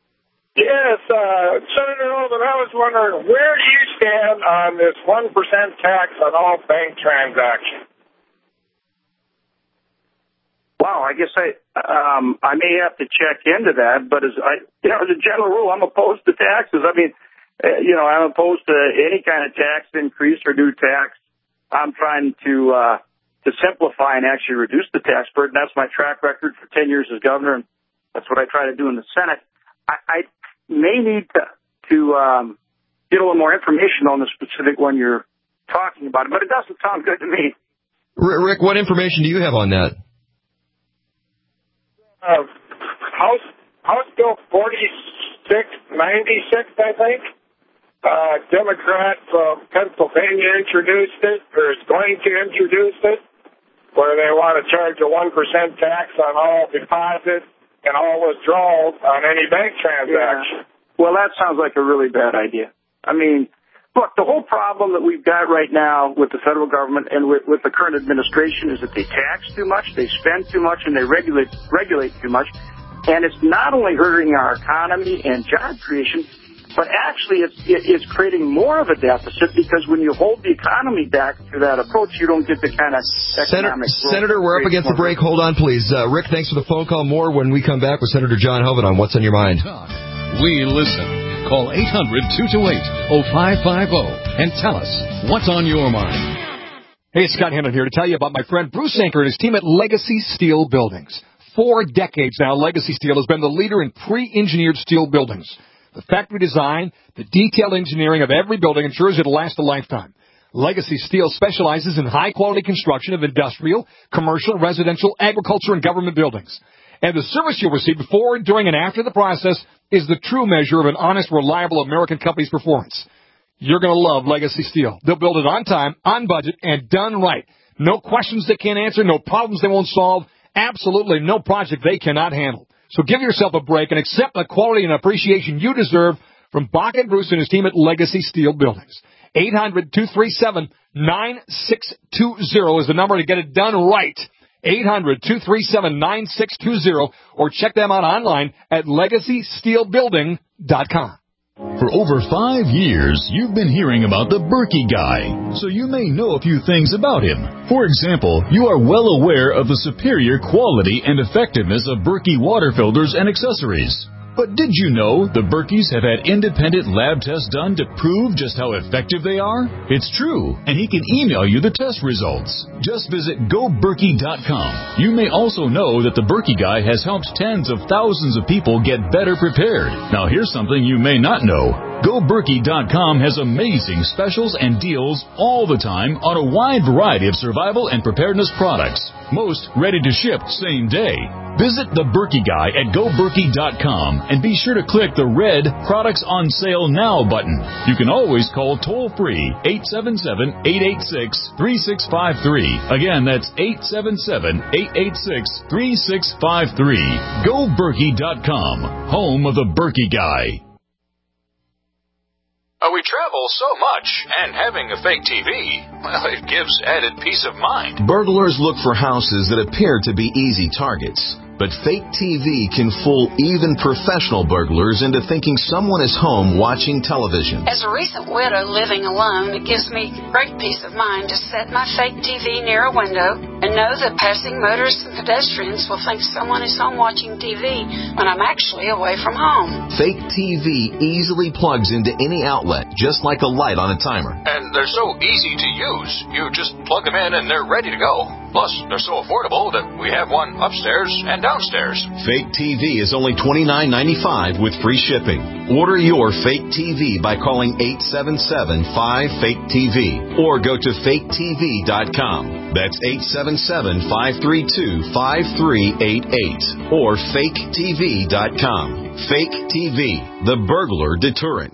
Yes, uh, Senator Hoeven, I was wondering, where do you stand on this one percent tax on all bank transactions? Wow, I guess I um, I may have to check into that, but as I, you know, as a general rule, I'm opposed to taxes. I mean, uh, you know, I'm opposed to any kind of tax increase or new tax. I'm trying to uh, to simplify and actually reduce the tax burden. That's my track record for ten years as governor, and that's what I try to do in the Senate. I, I may need to to um, get a little more information on the specific one you're talking about, but it doesn't sound good to me. Rick, what information do you have on that? Uh, House House Bill forty-six ninety-six, I think. Uh, Democrat from Pennsylvania introduced it, or is going to introduce it, where they want to charge a one percent tax on all deposits and all withdrawals on any bank transaction. Yeah. Well, that sounds like a really bad idea. I mean, look, the whole problem that we've got right now with the federal government and with, with the current administration is that they tax too much, they spend too much, and they regulate regulate too much. And it's not only hurting our economy and job creation, but actually it's, it, it's creating more of a deficit, because when you hold the economy back through that approach, you don't get the kind of economic growth. Senator, we're up against the break. Hold on, please. Uh, Rick, thanks for the phone call. More when we come back with Senator John Hoeven on What's on Your Mind. We listen. Call eight hundred, two two eight, oh five five oh and tell us what's on your mind. Hey, it's Scott Hennon here to tell you about my friend Bruce Anker and his team at Legacy Steel Buildings. Four decades now, Legacy Steel has been the leader in pre-engineered steel buildings. The factory design, the detailed engineering of every building ensures it'll last a lifetime. Legacy Steel specializes in high-quality construction of industrial, commercial, residential, agriculture, and government buildings. And the service you'll receive before, during, and after the process is the true measure of an honest, reliable American company's performance. You're going to love Legacy Steel. They'll build it on time, on budget, and done right. No questions they can't answer, no problems they won't solve, absolutely no project they cannot handle. So give yourself a break and accept the quality and appreciation you deserve from Bach and Bruce and his team at Legacy Steel Buildings. eight hundred, two three seven, nine six two zero is the number to get it done right. eight hundred, two three seven, nine six two zero, or check them out online at legacy steel building dot com. For over five years, you've been hearing about the Berkey Guy, so you may know a few things about him. For example, you are well aware of the superior quality and effectiveness of Berkey water filters and accessories. But did you know the Berkeys have had independent lab tests done to prove just how effective they are? It's true, and he can email you the test results. Just visit go berkey dot com. You may also know that the Berkey Guy has helped tens of thousands of people get better prepared. Now here's something you may not know. go berkey dot com has amazing specials and deals all the time on a wide variety of survival and preparedness products. Most ready to ship same day. Visit the Berkey Guy at go berkey dot com and be sure to click the red Products on Sale Now button. You can always call toll-free eight seven seven, eight eight six, three six five three. Again, that's eight seven seven, eight eight six, three six five three. go berkey dot com, home of the Berkey Guy. Uh, we travel so much, and having a fake T V, well, it gives added peace of mind. Burglars look for houses that appear to be easy targets. But fake T V can fool even professional burglars into thinking someone is home watching television. As a recent widow living alone, it gives me great peace of mind to set my fake T V near a window and know that passing motorists and pedestrians will think someone is home watching T V when I'm actually away from home. Fake T V easily plugs into any outlet, just like a light on a timer. And they're so easy to use. You just plug them in and they're ready to go. Plus, they're so affordable that we have one upstairs and downstairs. Fake T V is only twenty-nine ninety-five with free shipping. Order your fake T V by calling eight seven seven, five, fake T V or go to fake T V dot com. That's eight seven seven, five three two, five three eight eight or fake T V dot com. Fake T V, the burglar deterrent.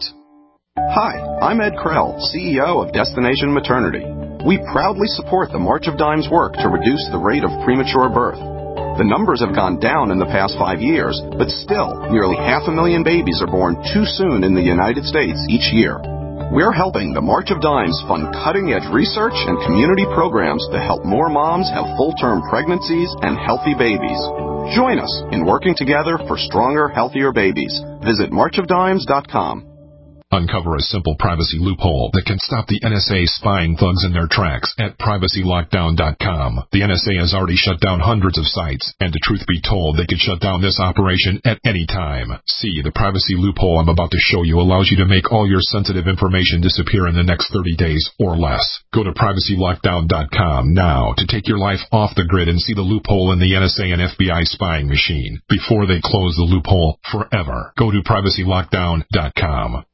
Hi, I'm Ed Krell, C E O of Destination Maternity. We proudly support the March of Dimes work to reduce the rate of premature birth. The numbers have gone down in the past five years, but still, nearly half a million babies are born too soon in the United States each year. We're helping the March of Dimes fund cutting-edge research and community programs to help more moms have full-term pregnancies and healthy babies. Join us in working together for stronger, healthier babies. Visit march of dimes dot com. Uncover a simple privacy loophole that can stop the N S A spying thugs in their tracks at privacy lockdown dot com. The N S A has already shut down hundreds of sites, and the truth be told, they could shut down this operation at any time. See, the privacy loophole I'm about to show you allows you to make all your sensitive information disappear in the next thirty days or less. Go to privacy lockdown dot com now to take your life off the grid and see the loophole in the N S A and F B I spying machine before they close the loophole forever. Go to privacy lockdown dot com.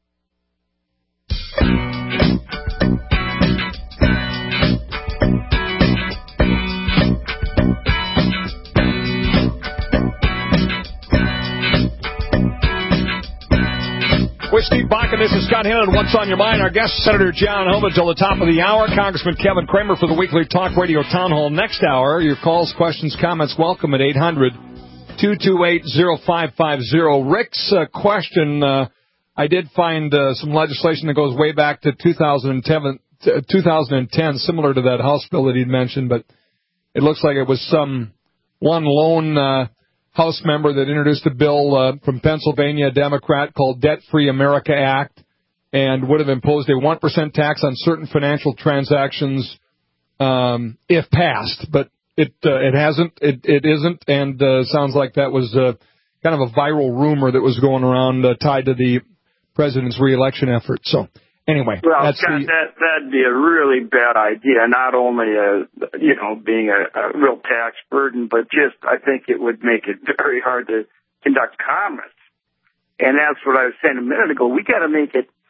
With Steve Bach and this is Scott Hannon. What's on your mind? Our guest, Senator John Home, until the top of the hour. Congressman Kevin Kramer for the weekly Talk Radio Town Hall next hour. Your calls, questions, comments, welcome at eight hundred, two two eight, oh five five oh. Rick's uh, question, uh, I did find uh, some legislation that goes way back to two thousand ten, two thousand ten, similar to that House bill that he'd mentioned, but it looks like it was some one lone uh, House member that introduced a bill uh, from Pennsylvania, a Democrat, called Debt-Free America Act, and would have imposed a one percent tax on certain financial transactions um, if passed, but it uh, it hasn't, it, it isn't, and uh, sounds like that was uh, kind of a viral rumor that was going around uh, tied to the president's reelection effort. So, anyway. Well, that's Scott, the, that, that'd be a really bad idea, not only, a, you know, being a, a real tax burden, but just I think it would make it very hard to conduct commerce. And that's what I was saying a minute ago. We got to make it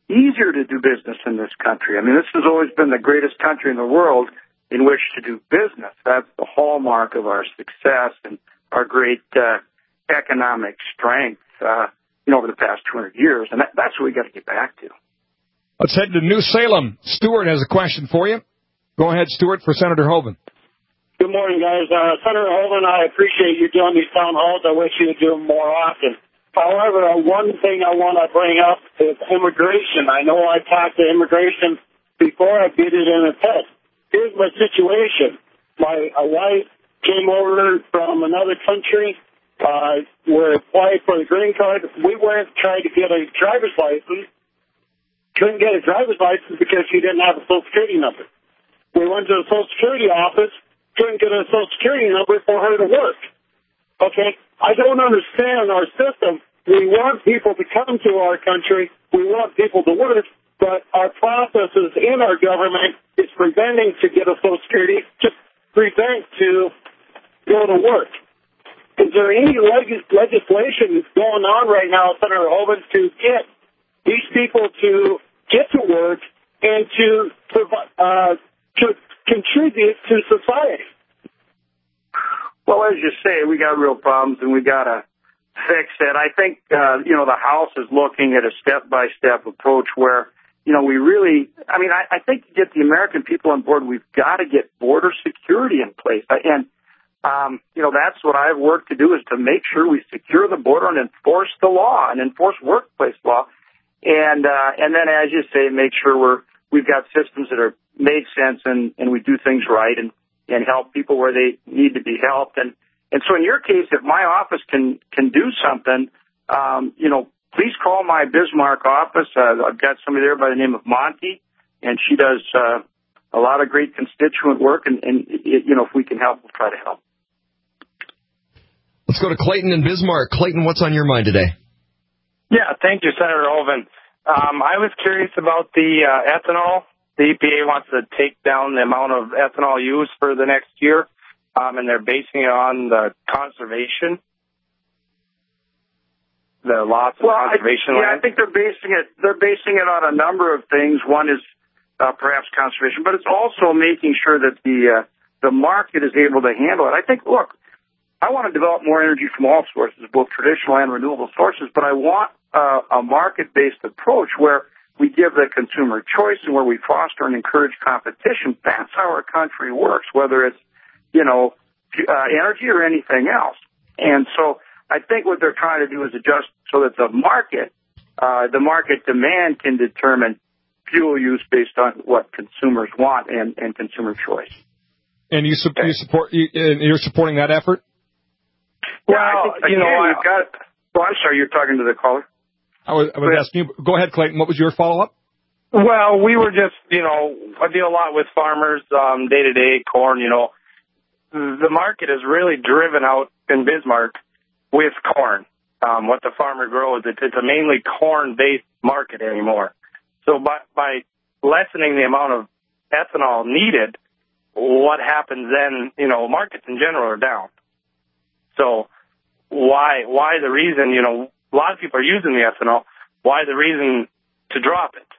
easier to do business in this country. I mean, this has always been the greatest country in the world in which to do business. That's the hallmark of our success and our great uh, economic strength, uh, you know, over the past two hundred years. And that, that's what we got to get back to. Let's head to New Salem. Stuart has a question for you. Go ahead, Stuart, for Senator Hoeven. Good morning, guys. Uh, Senator Hoeven, I appreciate you doing these town halls. I wish you would do them more often. However, uh, one thing I want to bring up is immigration. I know I talked to immigration before I did it in a test. Here's my situation. My a wife came over from another country. Uh, we applied for the green card. We went trying to get a driver's license. Couldn't get a driver's license because she didn't have a Social Security number. We went to the Social Security office. Couldn't get a Social Security number for her to work. Okay? I don't understand our system. We want people to come to our country. We want people to work. But our processes in our government is preventing to get a Social Security, to prevent to go to work. Is there any leg- legislation going on right now, Senator Hoeven, to get these people to get to work and to uh, to contribute to society? Well, as you say, we got real problems, and we got to fix it. I think, uh, you know, the House is looking at a step-by-step approach where, you know, we really, I mean, I, I think to get the American people on board, we've got to get border security in place. And, um, you know, that's what I've worked to do, is to make sure we secure the border and enforce the law and enforce workplace law. And, uh, and then, as you say, make sure we're, we've got systems that are make sense and, and we do things right and, and help people where they need to be helped. And, and so in your case, if my office can, can do something, um, you know, please call my Bismarck office. Uh, I've got somebody there by the name of Monty, and she does, uh, a lot of great constituent work. And, and it, you know, if we can help, we'll try to help. Let's go to Clayton in Bismarck. Clayton, what's on your mind today? Yeah, thank you, Senator Hoeven. Um, I was curious about the uh, ethanol. The E P A wants to take down the amount of ethanol used for the next year, um, and they're basing it on the conservation, the loss of well, conservation I, yeah, land. I think they're basing it. They're basing it on a number of things. One is uh, perhaps conservation, but it's also making sure that the uh, the market is able to handle it. I think. Look, I want to develop more energy from all sources, both traditional and renewable sources, but I want uh, a market-based approach where we give the consumer choice and where we foster and encourage competition. That's how our country works, whether it's, you know, uh, energy or anything else. And so I think what they're trying to do is adjust so that the market, uh, the market demand can determine fuel use based on what consumers want and, and consumer choice. And you, su- you support, you, and you're supporting that effort? Well, well I think, you again, know, we've got. Well, I'm sorry, you're talking to the caller. I was, I was asking you. Go ahead, Clayton. What was your follow-up? Well, we were just, you know, I deal a lot with farmers, um, day to day, corn. You know, the market is really driven out in Bismarck with corn. Um, what the farmer grows, it's, it's a mainly corn-based market anymore. So by by lessening the amount of ethanol needed, what happens then? You know, markets in general are down. So why why the reason, you know, a lot of people are using the ethanol, why the reason to drop it?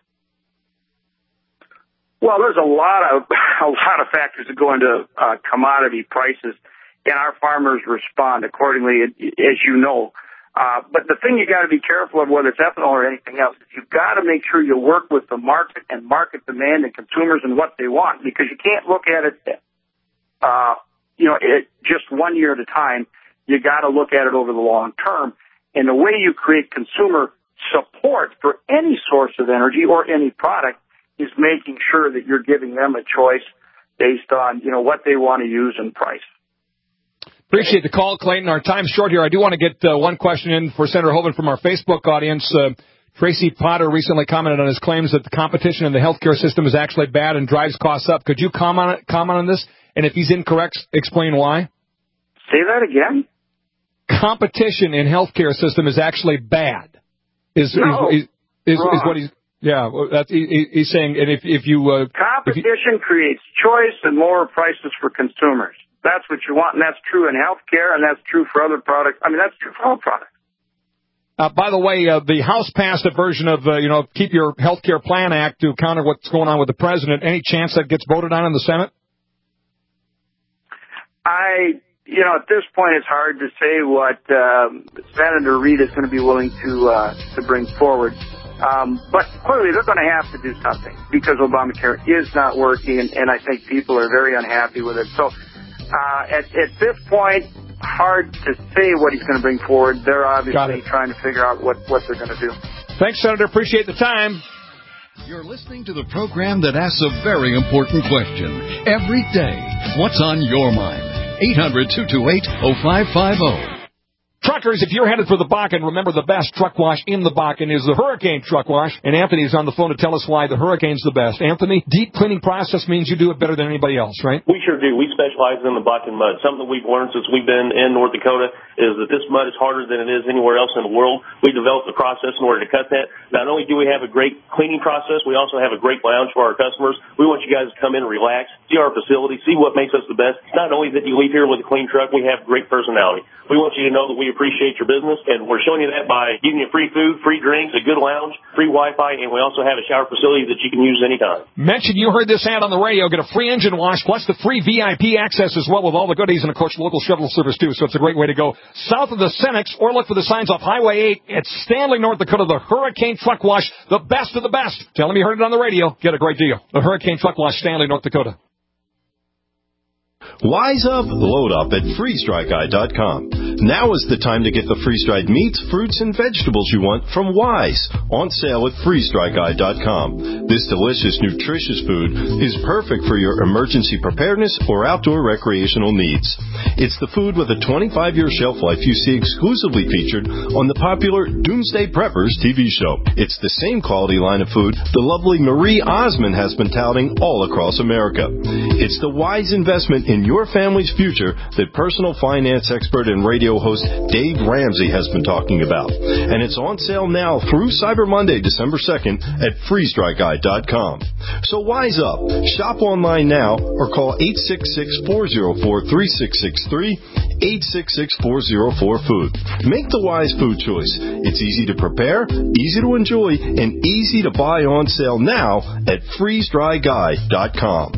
Well, there's a lot of a lot of factors that go into uh, commodity prices, and our farmers respond accordingly, as you know. Uh, but the thing you got to be careful of, whether it's ethanol or anything else, is you've got to make sure you work with the market and market demand and consumers and what they want, because you can't look at it, uh, you know, it, just one year at a time. You got to look at it over the long term. And the way you create consumer support for any source of energy or any product is making sure that you're giving them a choice based on, you know, what they want to use and price. Appreciate the call, Clayton. Our time's short here. I do want to get uh, one question in for Senator Hoeven from our Facebook audience. Uh, Tracy Potter recently commented on his claims that the competition in the healthcare system is actually bad and drives costs up. Could you comment, comment on this? And if he's incorrect, explain why. Say that again? Competition in healthcare system is actually bad. Is no, is, is, is, is what he's yeah. That's he, he's saying. And if if you uh, competition if you, creates choice and lower prices for consumers. That's what you want, and that's true in healthcare, and that's true for other products. I mean, that's true for all products. Uh, by the way, uh, the House passed a version of, uh, you know, Keep Your Health Care Plan Act to counter what's going on with the president. Any chance that gets voted on in the Senate? I, you know, at this point, it's hard to say what um, Senator Reid is going to be willing to uh, to bring forward. Um, but clearly, they're going to have to do something because Obamacare is not working, and, and I think people are very unhappy with it. So uh, at, at this point, hard to say what he's going to bring forward. They're obviously trying to figure out what, what they're going to do. Thanks, Senator. Appreciate the time. You're listening to the program that asks a very important question every day. What's on your mind? eight hundred, two two eight, oh five five oh. Truckers, if you're headed for the Bakken, remember the best truck wash in the Bakken is the Hurricane Truck Wash. And Anthony's on the phone to tell us why the Hurricane's the best. Anthony, deep cleaning process means you do it better than anybody else, right? We sure do. We specialize in the Bakken mud. Something we've learned since we've been in North Dakota is that this mud is harder than it is anywhere else in the world. We developed a process in order to cut that. Not only do we have a great cleaning process, we also have a great lounge for our customers. We want you guys to come in and relax, see our facility, see what makes us the best. Not only that you leave here with a clean truck, we have great personality. We want you to know that we appreciate your business, and we're showing you that by giving you free food, free drinks, a good lounge, free Wi-Fi, and we also have a shower facility that you can use anytime. Mention you heard this ad on the radio. Get a free engine wash, plus the free V I P access as well with all the goodies, and, of course, local shuttle service, too, so it's a great way to go. South of the Senex, or look for the signs off Highway eight at Stanley, North Dakota, the Hurricane Truck Wash, the best of the best. Tell them you heard it on the radio. Get a great deal. The Hurricane Truck Wash, Stanley, North Dakota. Wise up, load up at freeze dry guy dot com. Now is the time to get the freeze-dried meats, fruits, and vegetables you want from Wise. On sale at freeze dry guy dot com. This delicious, nutritious food is perfect for your emergency preparedness or outdoor recreational needs. It's the food with a twenty-five year shelf life you see exclusively featured on the popular Doomsday Preppers T V show. It's the same quality line of food the lovely Marie Osmond has been touting all across America. It's the wise investment in your family's future that personal finance expert and radio host Dave Ramsey has been talking about. And it's on sale now through Cyber Monday, December second at freeze dry guy dot com. So wise up. Shop online now or call eight six six, four oh four, three six six three, eight six six, four oh four, food. Make the wise food choice. It's easy to prepare, easy to enjoy, and easy to buy on sale now at freeze dry guy dot com.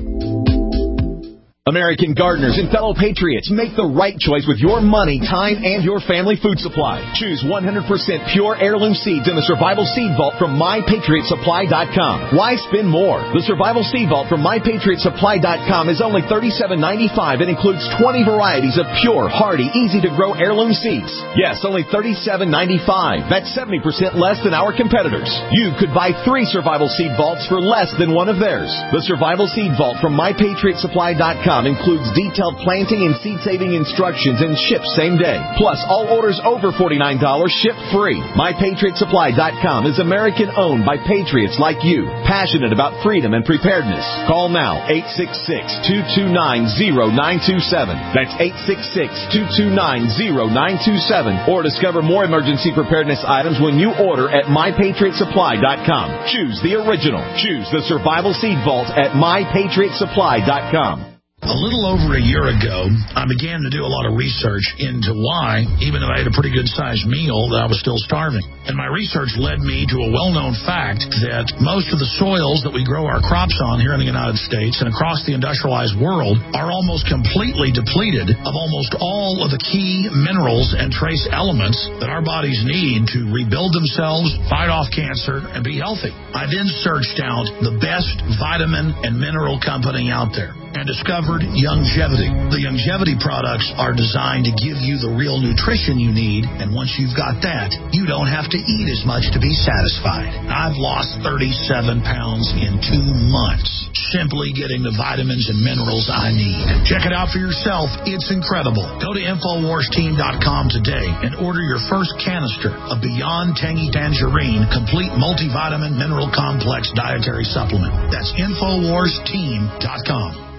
American gardeners and fellow patriots, make the right choice with your money, time, and your family food supply. Choose one hundred percent pure heirloom seeds in the Survival Seed Vault from my patriot supply dot com. Why spend more? The Survival Seed Vault from my patriot supply dot com is only thirty-seven ninety-five and includes twenty varieties of pure, hardy, easy-to-grow heirloom seeds. Yes, only thirty-seven ninety-five. That's seventy percent less than our competitors. You could buy three Survival Seed Vaults for less than one of theirs. The Survival Seed Vault from my patriot supply dot com includes detailed planting and seed-saving instructions and ships same day. Plus, all orders over forty-nine dollars ship free. my patriot supply dot com is American-owned by patriots like you, passionate about freedom and preparedness. Call now, eight six six, two two nine, zero nine two seven. That's eight six six, two two nine, zero nine two seven. Or discover more emergency preparedness items when you order at my patriot supply dot com. Choose the original. Choose the Survival Seed Vault at my patriot supply dot com. A little over a year ago, I began to do a lot of research into why, even though I had a pretty good-sized meal, that I was still starving. And my research led me to a well-known fact that most of the soils that we grow our crops on here in the United States and across the industrialized world are almost completely depleted of almost all of the key minerals and trace elements that our bodies need to rebuild themselves, fight off cancer, and be healthy. I then searched out the best vitamin and mineral company out there and discovered Youngevity. The Youngevity products are designed to give you the real nutrition you need, and once you've got that, you don't have to eat as much to be satisfied. I've lost thirty-seven pounds in two months, simply getting the vitamins and minerals I need. Check it out for yourself. It's incredible. Go to infowars team dot com today and order your first canister of Beyond Tangy Tangerine Complete Multivitamin Mineral Complex Dietary Supplement. That's infowars team dot com.